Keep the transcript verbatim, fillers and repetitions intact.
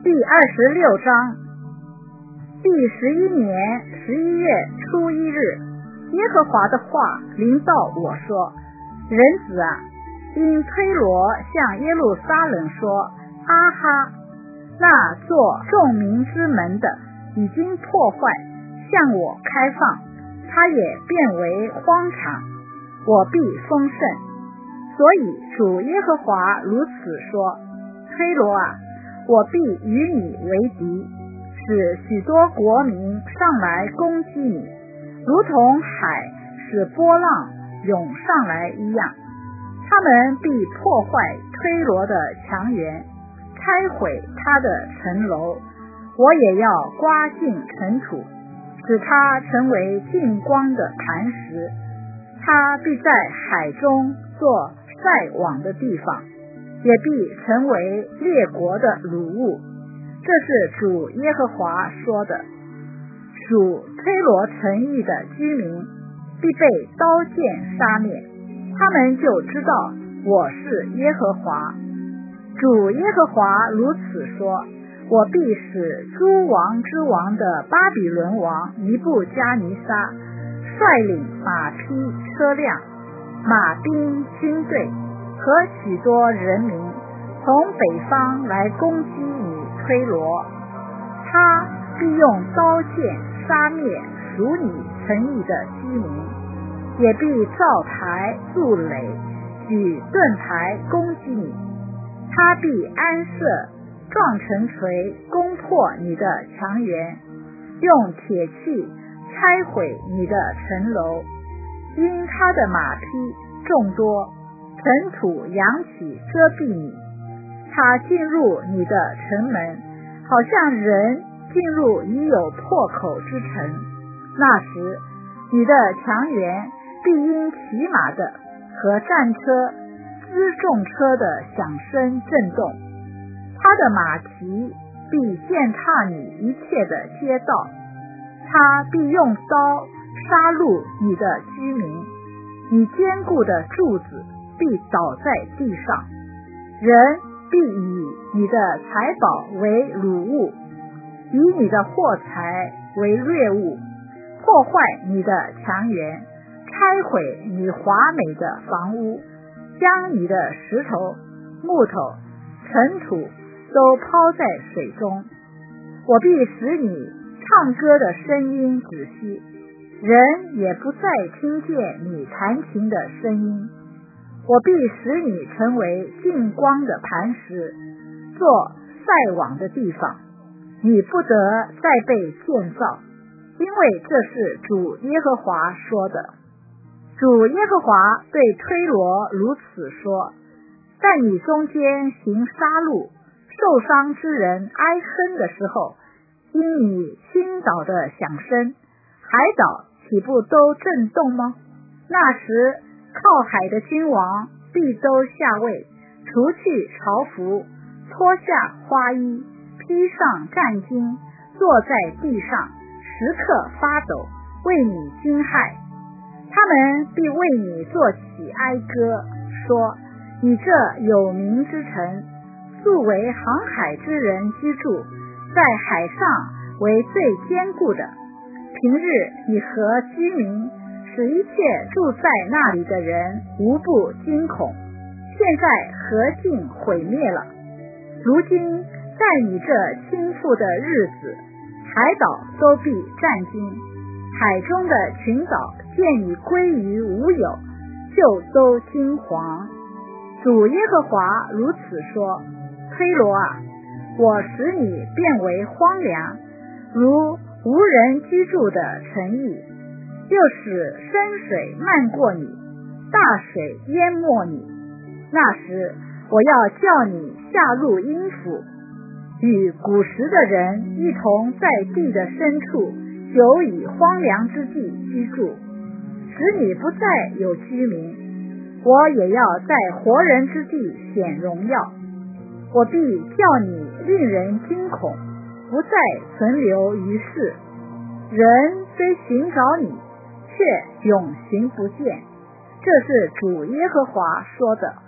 第二十六章。第十一年十一月初一日，耶和华的话临到我说：人子啊，因推罗向耶路撒冷说：阿哈，那做众民之门的已经破坏，向我开放，它也变为荒场，我必丰盛。所以主耶和华如此说：推罗啊，我必与你为敌，使许多国民上来攻击你，如同海使波浪涌上来一样。他们必破坏推罗的墙垣，拆毁他的城楼，我也要刮尽尘土，使它成为净光的磐石。它必在海中做晒网的地方，也必成为列国的掳物。这是主耶和华说的。属推罗城邑的居民必被刀剑杀灭，他们就知道我是耶和华。主耶和华如此说：我必使诸王之王的巴比伦王尼布加尼撒率领马匹车辆、马兵军队和许多人民从北方来攻击你推罗，他必用刀剑杀灭属你城邑的居民，也必造台筑垒，举盾牌攻击你。他必安设撞城锤，攻破你的墙垣，用铁器拆毁你的城楼。因他的马匹众多，尘土扬起遮蔽你，他进入你的城门，好像人进入已有破口之城。那时你的墙垣必因骑马的和战车、辎重车的响声震动，他的马蹄必践踏你一切的街道，他必用刀杀戮你的居民，你坚固的柱子必倒在地上，人必以你的财宝为掳物，以你的货财为掠物，破坏你的墙垣，拆毁你华美的房屋，将你的石头、木头、尘土都抛在水中。我必使你唱歌的声音止息，人也不再听见你弹琴的声音。我必使你成为净光的磐石，做晒网的地方，你不得再被建造，因为这是主耶和华说的。主耶和华对推罗如此说：在你中间行杀戮、受伤之人哀哼的时候，因你倾倒的响声，海岛岂不都震动吗？那时靠海的君王必都下位，除去朝服，脱下花衣，披上战巾，坐在地上，时刻发抖，为你惊骇。他们必为你作起哀歌，说：你这有名之城，素为航海之人居住，在海上为最坚固的。平日你和居民使一切住在那里的人无不惊恐，现在何竟毁灭了？如今在你这倾覆的日子，海岛都必战惊，海中的群岛见你归于无有，就都惊惶。主耶和华如此说：推罗啊，我使你变为荒凉，如无人居住的城邑，又使深水漫过你，大水淹没你。那时我要叫你下入阴府，与古时的人一同在地的深处，久以荒凉之地居住，使你不再有居民。我也要在活人之地显荣耀，我必叫你令人惊恐，不再存留于世。人虽寻找你，却永寻不见。这是主耶和华说的。